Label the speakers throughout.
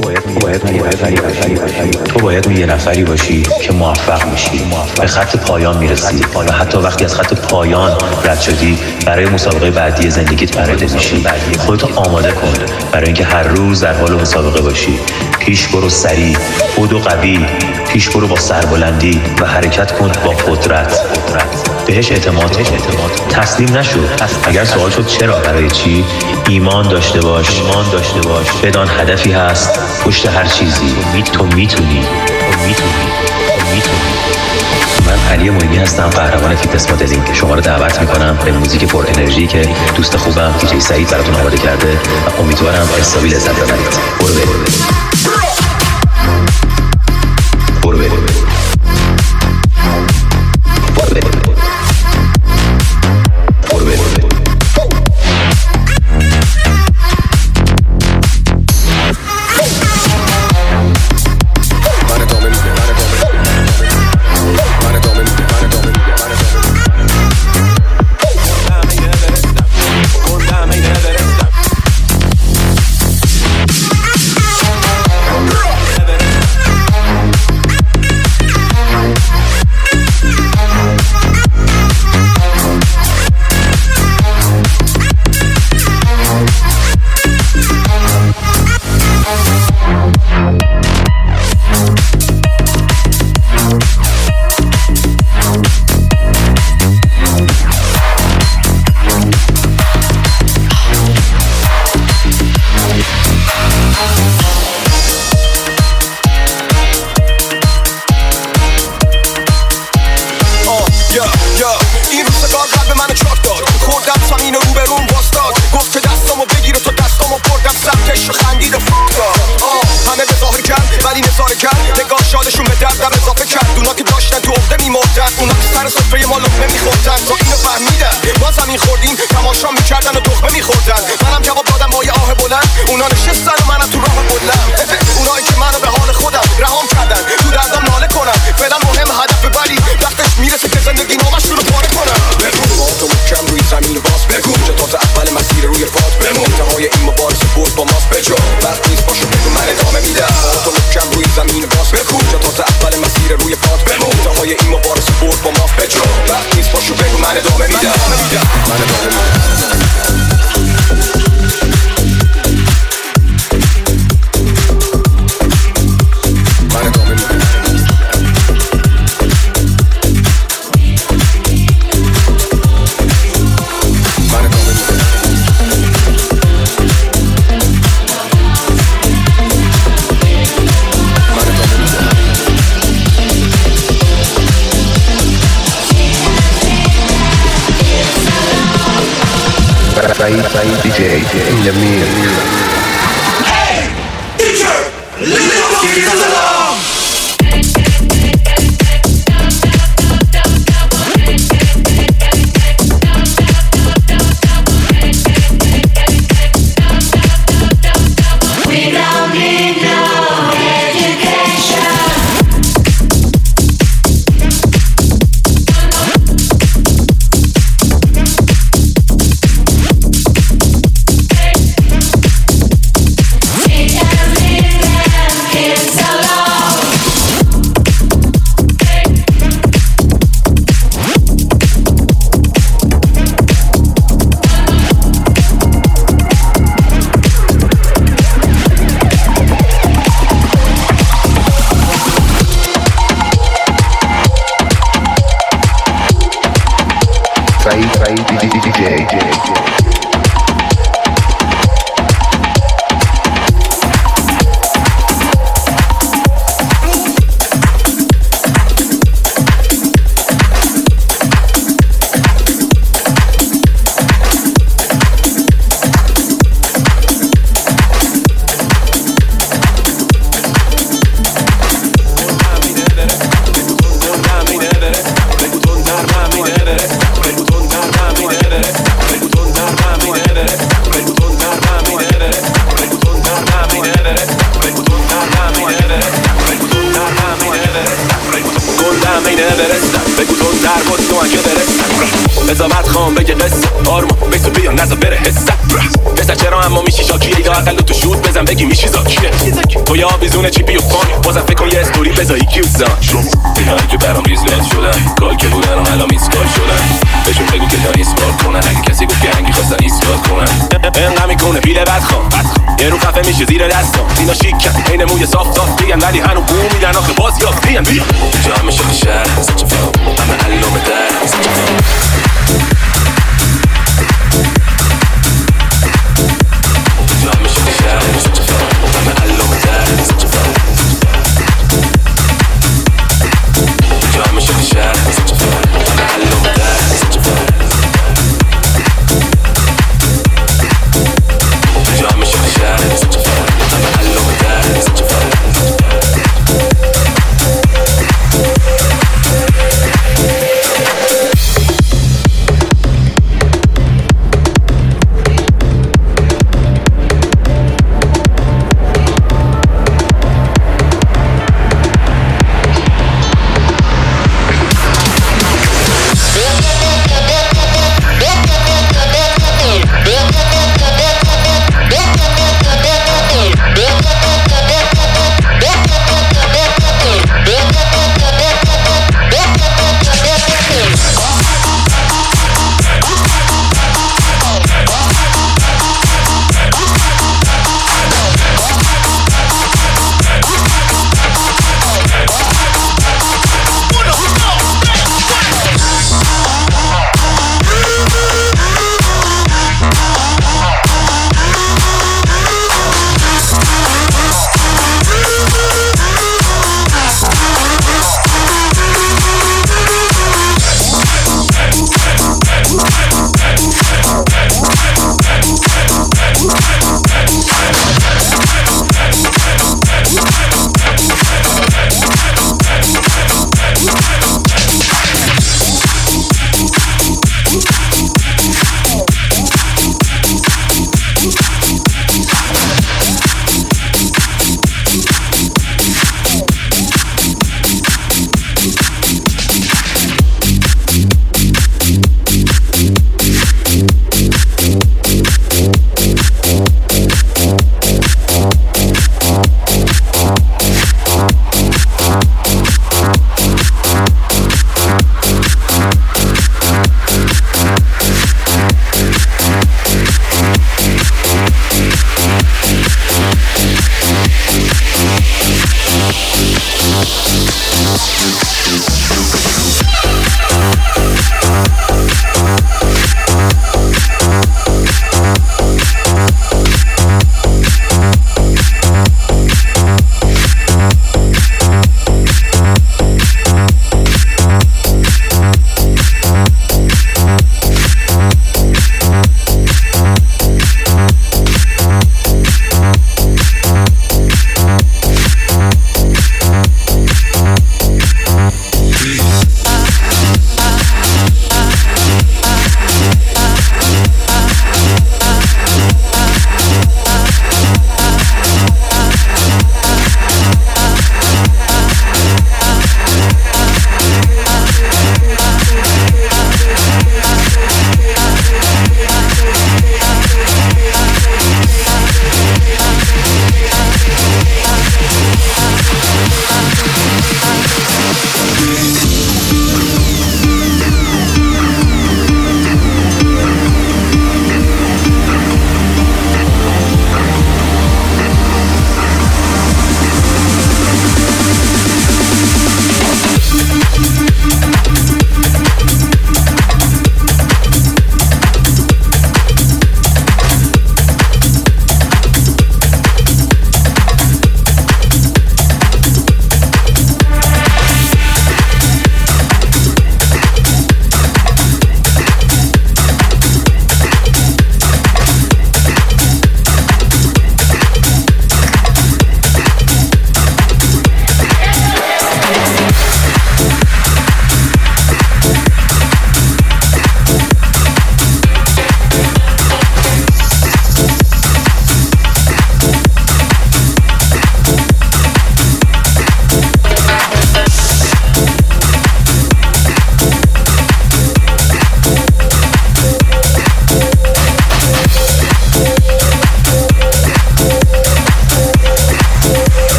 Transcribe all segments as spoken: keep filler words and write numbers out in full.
Speaker 1: تو باید اون یه نفری باشی که موفق میشی، به خط پایان میرسی و حتی وقتی از خط پایان رد شدی برای مسابقه بعدی زندگیت برنده میشی. خودتو آماده کن برای اینکه هر روز در حال مسابقه باشی. پیش برو سریع، بدو قوی، پیش برو با سربلندی و حرکت کن با قدرت. بهش اعتماد کن، تسلیم نشو. اگر سوال شد چرا برای چی، ایمان داشته باش، ایمان داشته باش. بدان هدفی هست پشت هر چیزی. تو میتونی، تو میتونی، تو میتونی. من علی معینی هستم، قهرمان فیتنس مدلینگ. شما رو دعوت میکنم به موزیک پر انرژی که دوست خوبم دیجی سعید براتون آماده کرده و امیدوارم حسابی لذت ببرید. برو بریم. برو بریم. برو بریم. برو بریم. D J in the mirror.
Speaker 2: Hey, teacher, leave the monkeys alone.
Speaker 3: قضاوت خواهم بگه قصه آرما بیسو بیا نزا بره حسه پسر چرا اما میشی شاکیه یا اقل تو شود بزن بگی میشی زاکیه تو یه آویزون چیپی و فانی بازم فکر کن یه استوری بذاری کیو زن اینایی که برام ریزلت شدن کال که بودن و الان میسکال شدن بهشون بگو که دانی اسپارت کنن اگه کسی گفت که هنگی خواستن ایستگاه کنن انقدر میکنه پیله بدخوام یه رو خفه میشه زیر دستام اینا شیکن این موی صاف صاف دیگن ولی هنو بو میدن آخه باز یافت دیگن بیا اینجا همه شاخ شهر سچه فهم همه علوم در سچه فهم اینجا همه شاخ شهر سچه فهم همه علوم در سچه فهم اینجا همه شاخ شهر سچه فهم همه علوم در سچه فهم اینجا همه شاخ شهر سچه فهم همه علوم در سچه فهم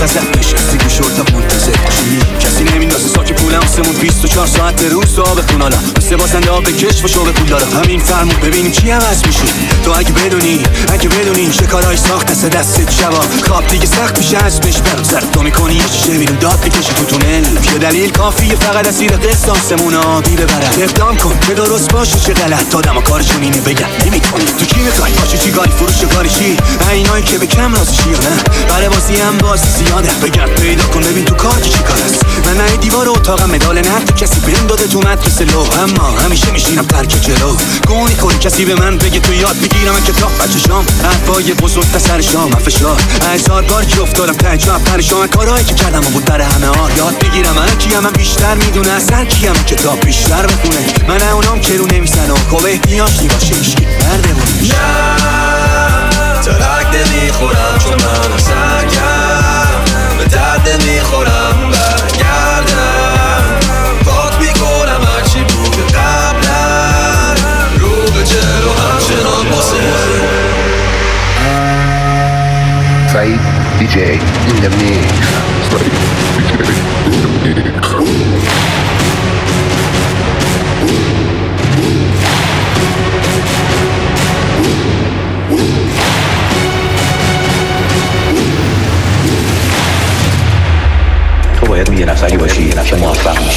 Speaker 4: قذف بشه سیگو شورتا منتظر چی کسی نمیندازه ساک پول آسمون بیست و چهار ساعت روز تو آب خونالا مثل بازنده آب کشف و شوق پول دارم همین فرمون ببینیم چی عوض میشه تو اگه بدونی اگه بدونی چه کارهای ساخت دست دستت شبا خواب دیگه سخت میشه اسمش برم سر تو میکنی یه چیشه بیرون داد بکشی تو تونل یه دلیل کافیه فقط اسیر قسطاسمون آبی ببرد اقدام کن که درست باشه چه غلط دادم و کارشون اینه بگم نمیکنی تو کی میخوای باشه چی کاری فروش کاری چی اینایی که به کم رازشی یا نه برای بازی هم بازی زیاده بگرد پیدا کن ببین تو کار که چی کار است من نه دیوار اتاقم مدال نرد کسی بهم داده تو مدرسه لو اما همیشه میشینم ترک جلو گونی کنی کسی به من بگه تو یاد بگیرم کتاب بچه شام حرفای بزرگ تا سر شام فشار هزار بار که افتادم تعجب پریشان کارهایی که کردم و بود در همه آر یاد بگیرم من کیم من بیشتر میدونه اصلا کیم کتاب بیشتر بخونه من نه اونام که رو نمیزن و خوب احتیاج نباشه هیچکی برده بونش
Speaker 5: ترک نمیخورم چون من سرگرم به درد نمیخورم برگردم پاک میکنم هرچی بود قبلا رو به جلو همچنان باسه
Speaker 6: Said دی جی in the mix.
Speaker 1: تو باید یه نفری باشی که موفق میشی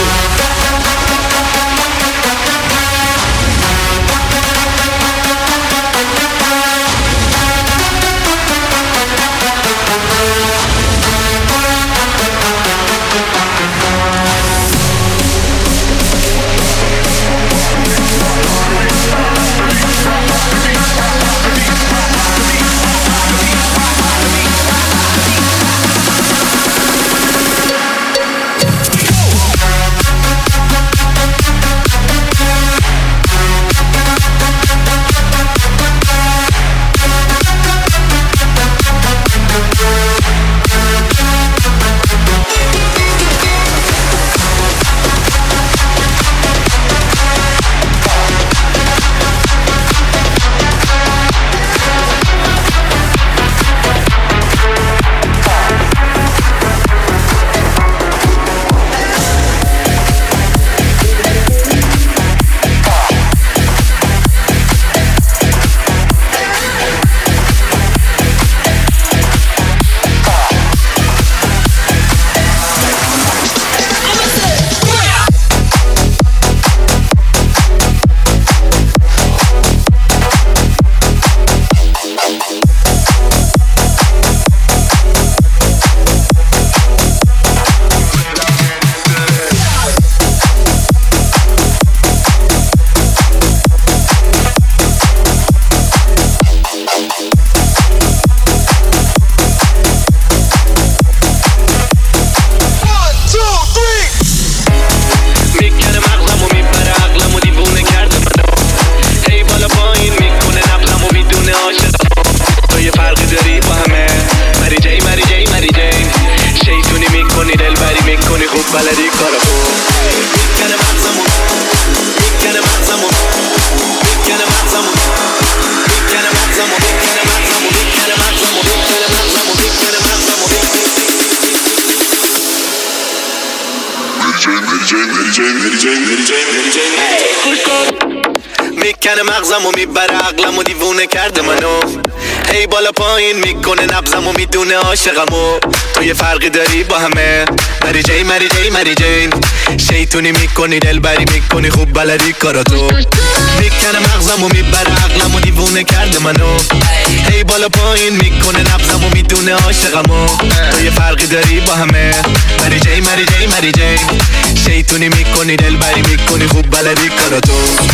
Speaker 5: میکنه مغزمو میبره عقلمو دیوونه کرده منو هی بالا پایین میکنه نبضمو میدونه عاشقمو تو یه فرقی داری با همه مری جی مری جی مری جین شیطونی میکنی دلبری میکنی خوب بلدی کاراتو میکنه مغزمو میبره عقلمو دیوونه کرده منو هی بالا پایین میکنه نبضمو میدونه عاشقمو تو یه فرقی داری با همه مری جی مری جی مری جین شیطونی میکنی دلبری میکنی خوب بلدی کاراتو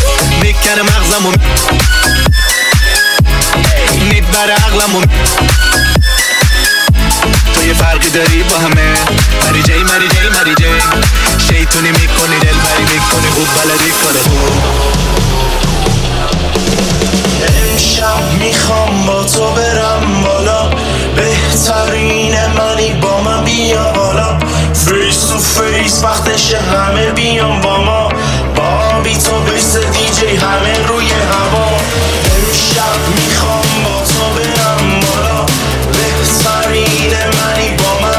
Speaker 5: میکنه مغزمو میبره عقلمو تو یه فرقی داری با همه مری جی مری جی مری جی شیطونی میکنی دلبری میکنی خوب بلدی کاراتو
Speaker 7: امشب میخوام با تو برم بالا بهترین منی با من بیا بالا فیس تو فیس وقتش همه بیان با ما با بی تو بیس دیجی همه روی هوا امشب میخوام با تو برم بالا بهترین منی با من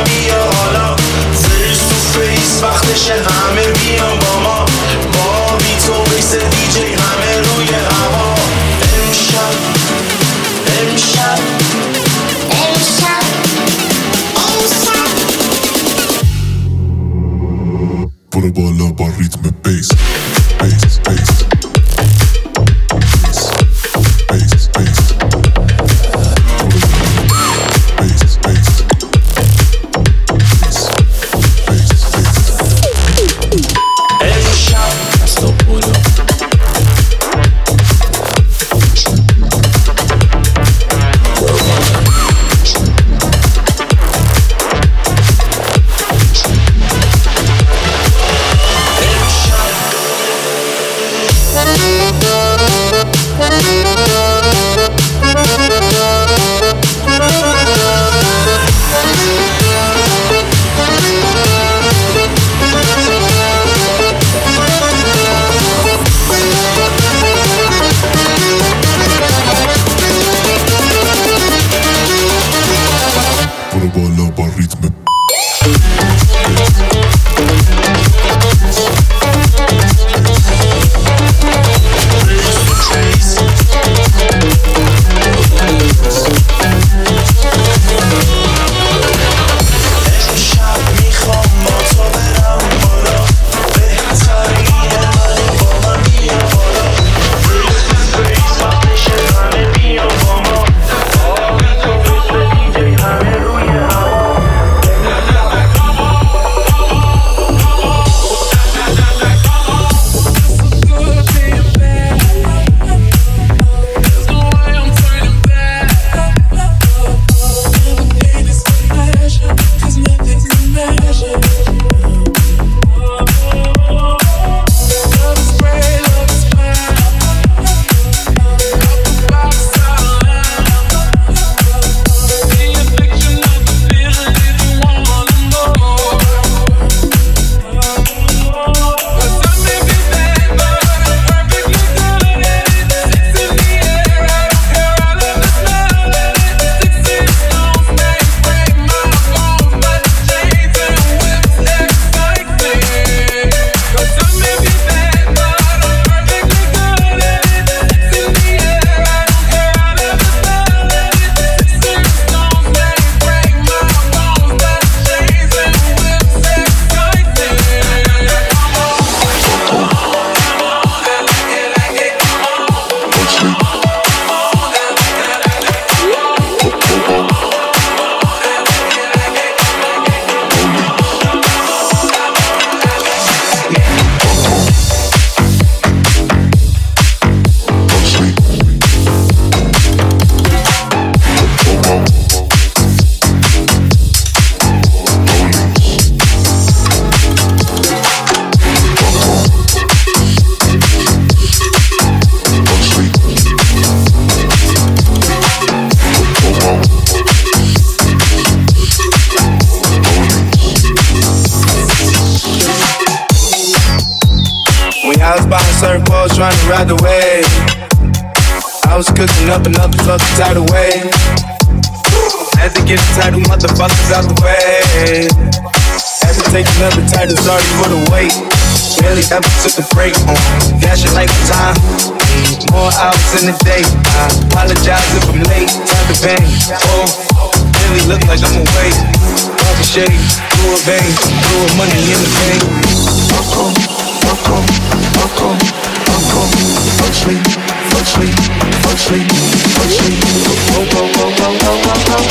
Speaker 7: surfboards trying to ride the wave. I was cooking up another fucking tidal wave. Had to get the title motherfuckers out the way. Had to take another title, sorry for the wait. Barely ever took a break on cash it like time. More hours in the day. I apologize if I'm late. Time to bang. Oh, really look like I'm away. Talking shade, blue a vein, blue money in the vein. Fuck on, fuck on, fuck on, fuck on, fuck sleep, fuck sleep, fuck sleep, fuck sleep. Oh, oh, oh, oh, oh, oh, oh, oh,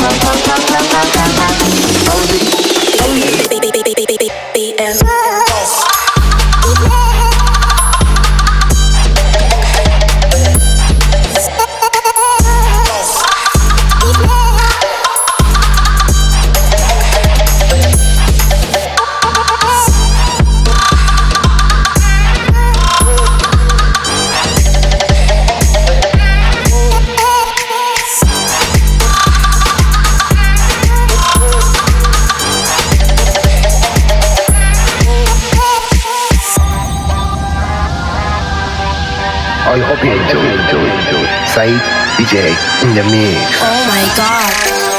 Speaker 7: oh,
Speaker 6: I hope you enjoy, enjoy, enjoy. Said D J in the mix.
Speaker 8: Oh my god.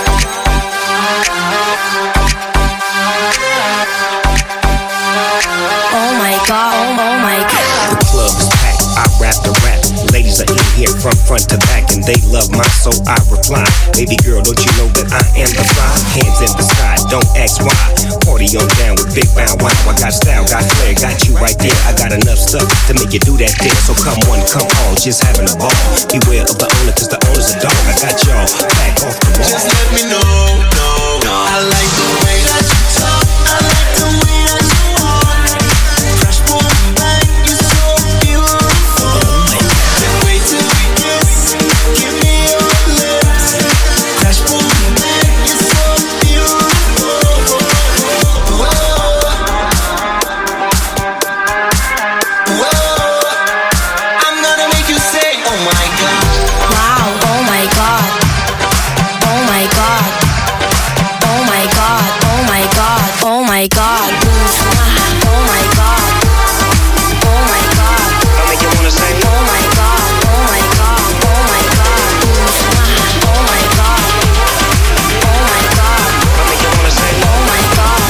Speaker 8: Oh my god, oh my god.
Speaker 9: The club is packed, I rap the rap. Ladies are in here from front to back and they love my so I reply. Baby girl, don't you know that I am the fly? Hands in the sky, don't ask why. Party on down with Big Bow Wow. I got style, got flair, got you right there. I got enough stuff to make you do that there. So come on, come on, just having a ball. Beware of the owner, cause the owner's a dog. I got y'all back off the wall.
Speaker 7: Just let me know, no, no. I like the way that you talk. I like the way that you walk. Fresh boy, back, you're so beautiful. Can't wait till we kiss. Give me your lips. Fresh boy, back, you're so beautiful. Whoa. Whoa. I'm gonna make you say, oh my god.
Speaker 8: Wow, oh my god. Oh my god. Oh my god. Oh my god. Oh my god. Oh my god. Oh my god.
Speaker 9: I make you wanna say,
Speaker 8: Oh my god. Oh my god. Oh my god. Oh my god. Oh my god.
Speaker 9: I make you wanna say,
Speaker 8: Oh my god.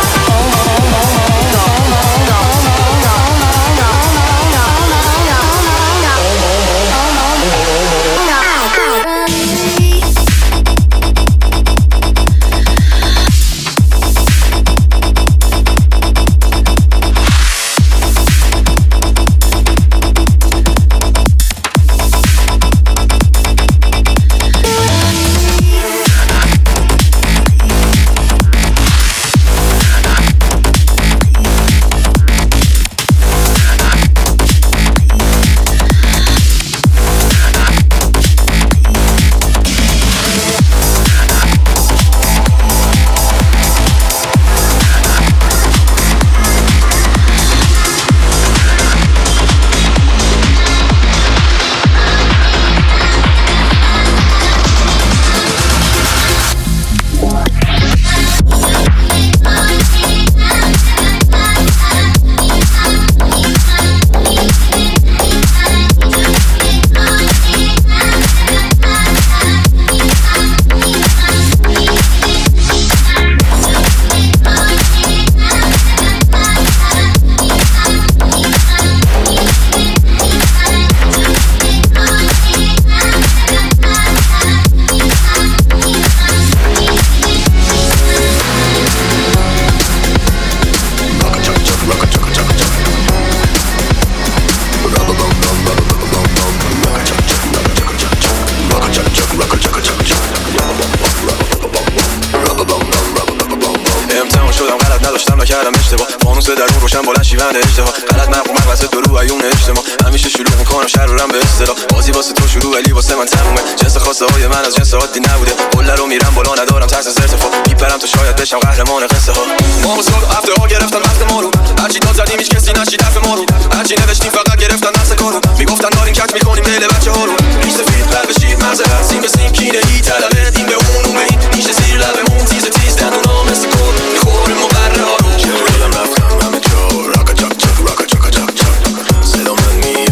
Speaker 3: کردم اشتباه فانوس درون روشن بلند شیون اجتماع غلط مفهوم واسه تو رو عیون اجتماع همیشه شروع میکنم شر رو رم به اصطلاح بازی واسه تو شروع ولی واسه من تمومه جنس خواسته های من از جنس عادی نبوده قله رو میرم بالا ندارم ترس از ارتفاع میپرم تا شاید بشم قهرمان قصه ها ما مساق هفته ها گرفتن وقت ما رو هرچی داد زدیم هیچ کسی نشید حرف ما رو هرچی نوشتیم فقط گرفتن نفس کارو میگفتن داریم کت میکنیم دل بچه ها رو ریش سفید قلب شیر مرز هر سیم به سیم کینه ای طلبه این به اون اومه نیشه زیر لبمون تیز تیز دندونا مثل کن میخوریم مقرره ها رو دلم رفتم همه جا راکا چاک چاک راکا چاکا چاک چاک صدا من میاد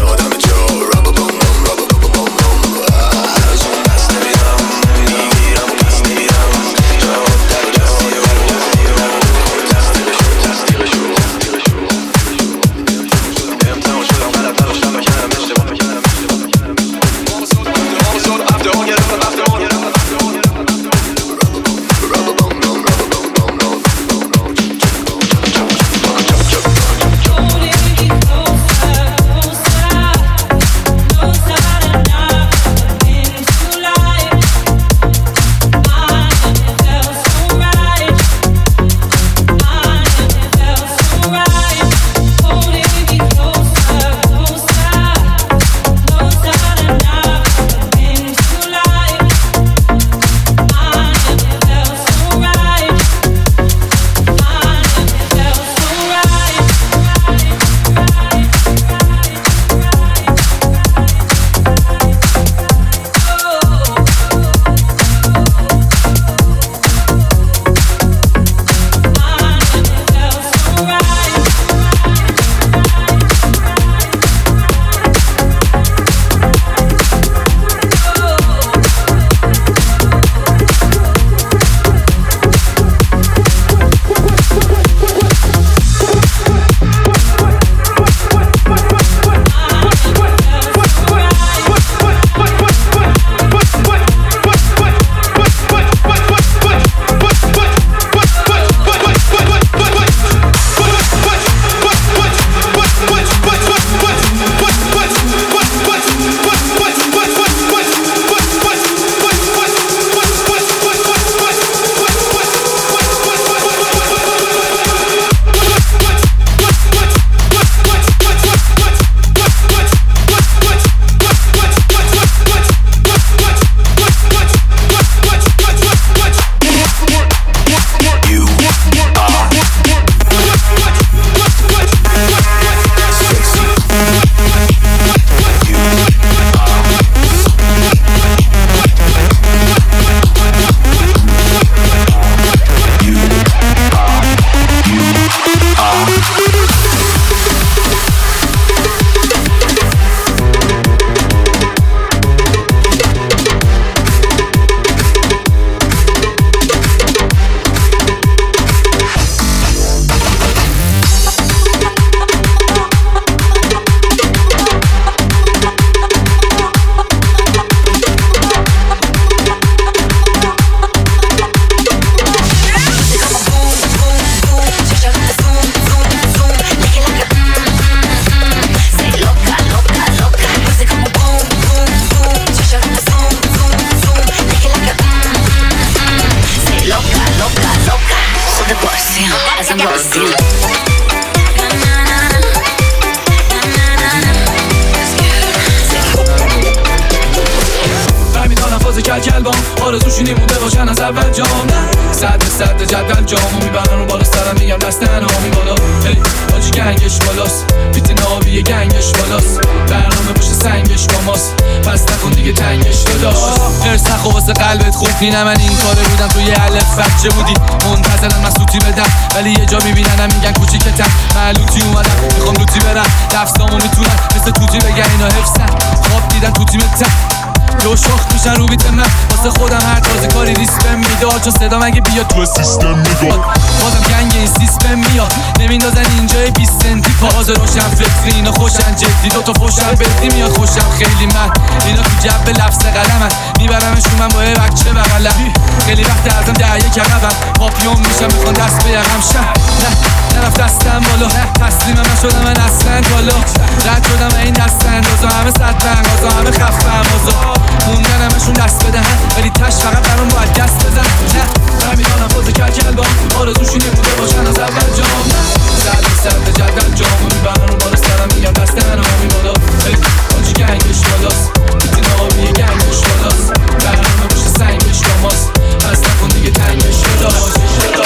Speaker 10: آرزوشی نمونده باشن از اول جام. صد صد جدول جامو میبرن و بالا سرم میگم دست تنهامی بالا. هی آجی گنگش بالاست، بیت نابیه گنگش بالاست، برنامه باشه سنگش با ماست، پس نکن دیگه تنگش داداش. ارس نخو واسه قلبت خوب نینه، من این کاره بودم تو یه الف بچه بودی منتظرن من سوتی بدم، ولی یه جا میبیننم میگن کوچیکتم، معلوتی اومدم میخوام لوتی برم، لفظامو میتونن مثل توتی بگن اینا حفظن، خواب دیدن تو تیمتم دو شخ میشن رو بیت من، واسه خودم هر تازه کاری ریسپم میداد، چون صدام اگه بیاد تو سیستم میداد، بازم گنگ این سیستم میاد، نمیندازن اینجای بیست سنتی پاز روشن فکری، اینا خوشن جدی دوتا فوشن بدی میاد خوشم خیلی من، اینا تو جب لفظ قلمن میبرمشون من با یه بچه بغلم، خیلی وقت ازم دعیه کردم پاپیون میشم میخوان دست بیارم شم، نه نرفت دستم بالا، تسلیم من شدم من اصلا بالا، رد شدم این دست اندازا، همه صد بنگازا، همه خفه امازا، موندن همشون دست بدهن، ولی تش فقط برام باید دست بزن، نه من میدانم بازه کل کلبان، آرزوشی نمونده باشن از اول جام، صد صد جدول جامو میبرن و بالا سرم میگم دست تنهامی بالا، هی آجی گنگش بالاست، بیتی نابیه گنگش بالاست، برنامه باشه سنگش با ماست، پس نکن دیگه تنگش داداش.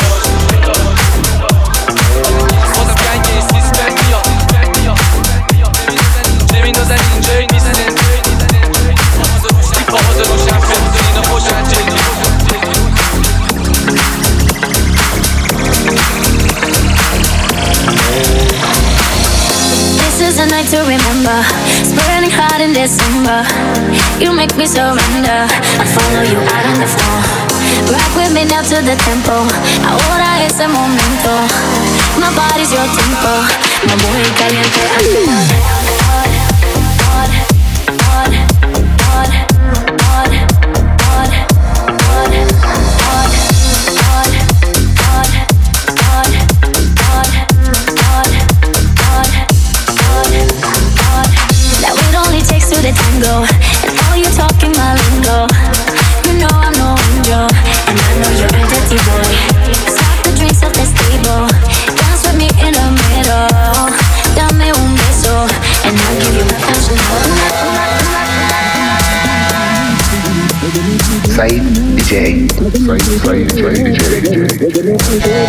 Speaker 10: بازم گنگ این سیستم میاد، نمیندازن اینجای نیستن، پاهاز روشن فکر اینا خوشن جدی.
Speaker 8: This is a night to remember, it's burning hot in December, you make me surrender, I follow you out on the floor, rock with me now to the tempo, ahora es el momento, my body's your tempo, me muy caliente, hot, hot, hot, hot, hot, hot, hot, hot, hot, hot, hot, hot, hot, hot, hot. That it only takes two to tango, and all you talking my lingo. You know I'm no angel, and I know you're a dirty boy. Stop the drinks at the table, dance with me in the middle. Dame un beso, and I'll give you my passion.
Speaker 6: Said D J. Said Said D J.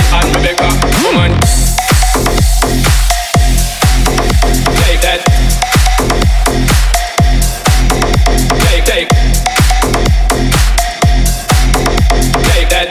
Speaker 10: and Rebecca, woman. Take that. Take, take. Take that.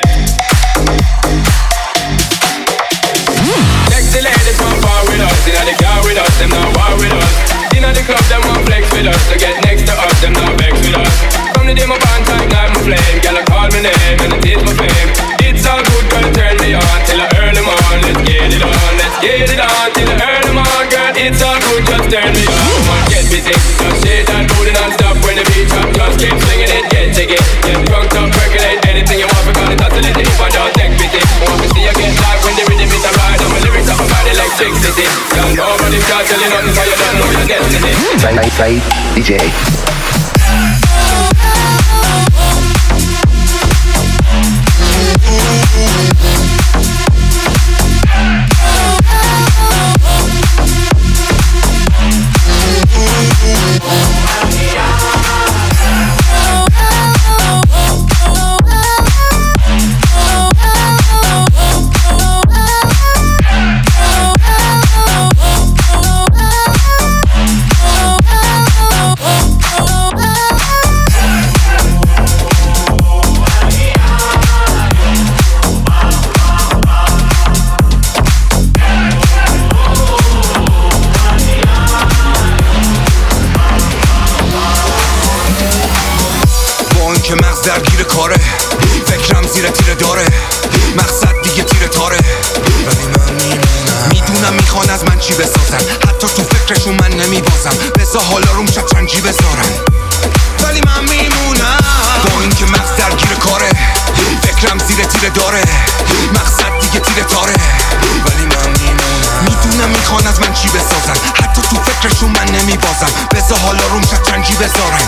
Speaker 10: Sexy ladies want bar with us, inna the car with us, them not war with us. Inna the club, them want flex with us, to get next to us, them not vex with us. From the day my band time, ignite my flame, girl I call my name and it is my fame. It's all good, girl, turn me on till I earn them on. Let's get it on, let's get it on till I earn them on, girl. It's all good, just turn me on. Come on, get busy, just shake that booty non-stop when the beat drop. Just keep swinging it, get jiggy, get drunk up, percolate anything you want because it's oscillate. If I don't take pity, want to see you get live when the rhythm is a ride. And my lyrics up my body like Chick City. Girl, nobody can tell you nothing, so you don't know your destiny.
Speaker 6: Said, Said D J.
Speaker 4: که مغز درگیر کاره فکرم زیر تیره داره مقصد دیگه تیره تاره ولی من میمونم میدونم میخوان از من چی بسازن حتی تو فکرشون من نمیبازم بذار حالا روم شطرنجی بذارن ولی من میمونم با این که مغز درگیر کاره فکرم زیر تیره داره مقصد دیگه تیره تاره ولی من میمونم میدونم میخوان از من چی بسازن حتی تو فکرشون من نمیبازم بذار حالا روم شطرنجی بذارن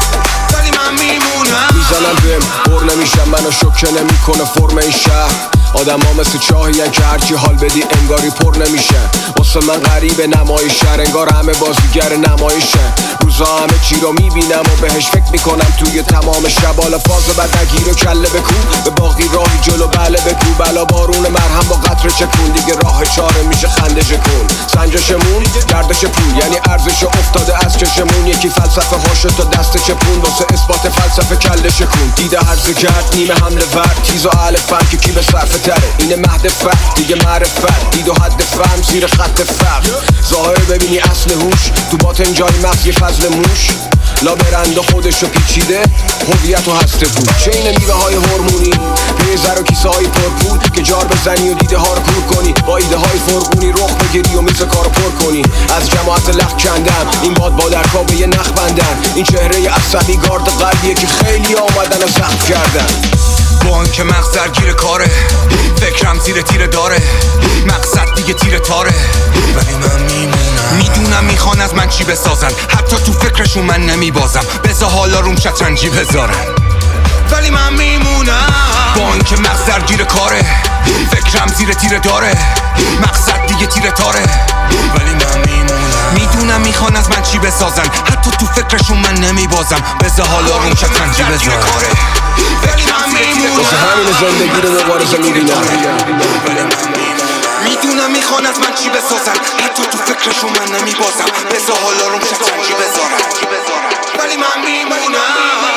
Speaker 4: ولی من میمونم
Speaker 11: میزنن بهم بر نمیشم منو شوکه نمیکنه فرم این شهر آدم ها مثل چاهیان که هرچی حال بدی انگاری پر نمیشن واسه من غریبه نمایشن انگار همه بازیگر نمایشن روزا همه چی رو میبینم و بهش فکر میکنم توی تمام شب حالا فاز بدنگیر و کله بکو به باقی راهی جلو بله بگو بلا بارون مرهم با قطره چکون دیگه راه چاره میشه خنده جکون سنجشمون گردش پول یعنی ارزش افتاده از چشمون یکی فلسفه هاشو تا دست چپون واسه اثبات فلسفه کله شکون دیده هرزه کرد نیمه حمله ورد تیز و اهل فهم که کی به صرفه تره اینه مهد فرد دیگه معرفت دید و حد فهم زیر خط فقر ظاهر ببینی اصل هوش تو باطن جای مغز یه فضل موش لا برند خودشو پیچیده هویت و هسته بود چه اینه میوه های هورمونی پیزر و کیسه های پرپول که جار بزنی و دیده ها رو کور کنی با ایده های فرقونی رخ بگیری و میز کارو پر کنی از جماعت لخ کندم این باد با در کابه یه نخ بندن این چهره عصبی گارد قلبیه که خیلی آمدن و سخت کردن با آن که مغز درگیر کاره فکرم زیر تیره داره مقصد دیگه تیره تاره ولی من میمونم میدونم میخوان از من چی بسازن حتی تو فکرشون من نمیبازم بذار حالا روم شطرنجی بذارن ولی من میمونم با آن که مغز درگیر کاره فکرم زیر تیره داره مقصد دیگه تیره تاره ولی من میمونم میدونم میخوان از من چی بسازن حتی تو فکرشون من نمیبازم بذار حالا روم شطرنجی بذارن ولی من میمونم واسه همین زندگی رو مبارزه میبینم
Speaker 4: میدونم میخوان از من چی بسازن حتی تو فکرشون من نمیبازم بذار حالا روم شطرنجی بذارن ولی من میمونم